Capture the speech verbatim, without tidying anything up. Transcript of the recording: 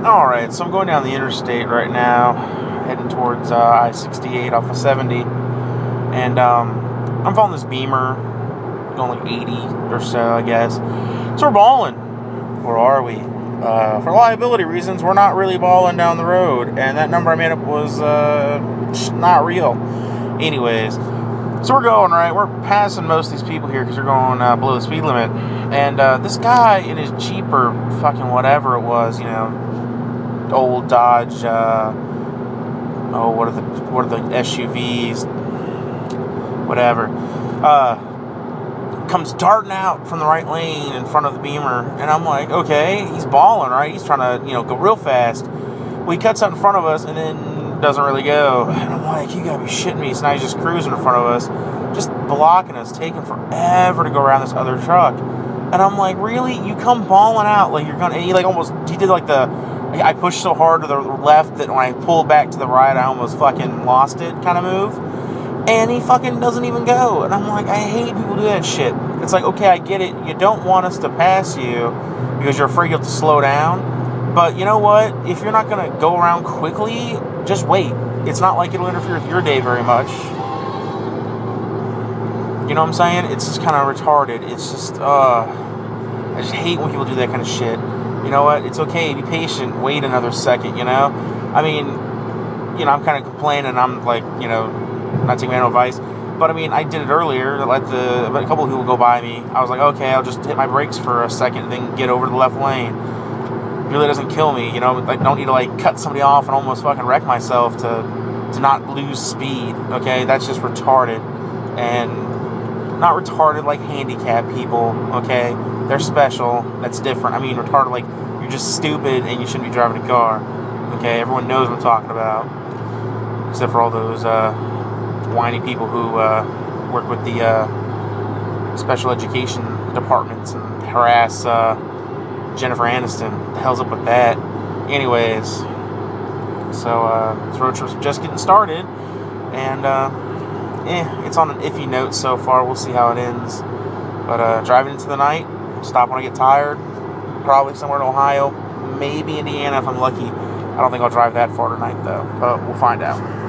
Alright, so I'm going down the interstate right now, heading towards uh, I sixty-eight off of seventy, and um, I'm following this Beamer, going like eighty or so, I guess. So we're balling. Or are we? Uh, for liability reasons, we're not really balling down the road, and that number I made up was uh, not real. Anyways, so we're going, right? We're passing most of these people here because they're going uh, below the speed limit, and uh, this guy in his Jeep or fucking whatever it was, you know, old Dodge, uh, oh, what are the, what are the S U Vs, whatever, uh, comes darting out from the right lane in front of the Beamer, and I'm like, okay, he's balling, right, he's trying to, you know, go real fast. Well, he cuts out in front of us, and then doesn't really go, and I'm like, you gotta be shitting me. So now he's just cruising in front of us, just blocking us, taking forever to go around this other truck, and I'm like, really, you come balling out, like, you're gonna, and he, like, almost, he did, like, the, I pushed so hard to the left that when I pulled back to the right, I almost fucking lost it kind of move. And he fucking doesn't even go. And I'm like, I hate people do that shit. It's like, okay, I get it. You don't want us to pass you because you're afraid you'll have to slow down. But you know what? If you're not going to go around quickly, just wait. It's not like it'll interfere with your day very much. You know what I'm saying? It's just kind of retarded. It's just, uh, I just hate when people do that kind of shit. You know what? It's okay. Be patient. Wait another second, you know? I mean, you know, I'm kind of complaining. I'm like, you know, not taking my own advice. But, I mean, I did it earlier. Let the, let a couple of people go by me. I was like, okay, I'll just hit my brakes for a second and then get over to the left lane. It really doesn't kill me, you know? Like, I don't need to, like, cut somebody off and almost fucking wreck myself to, to not lose speed, okay? That's just retarded. And not retarded like handicapped people, okay? They're special. That's different. I mean, retarded like you're just stupid and you shouldn't be driving a car. Okay, everyone knows what I'm talking about. Except for all those uh, whiny people who uh, work with the uh, special education departments and harass uh, Jennifer Aniston. What the hell's up with that? Anyways, so uh, this road trip's just getting started, and uh, eh, it's on an iffy note so far. We'll see how it ends. But uh, driving into the night. Stop when I get tired. Probably somewhere in Ohio. Maybe Indiana if I'm lucky. I don't think I'll drive that far tonight, though. But we'll find out.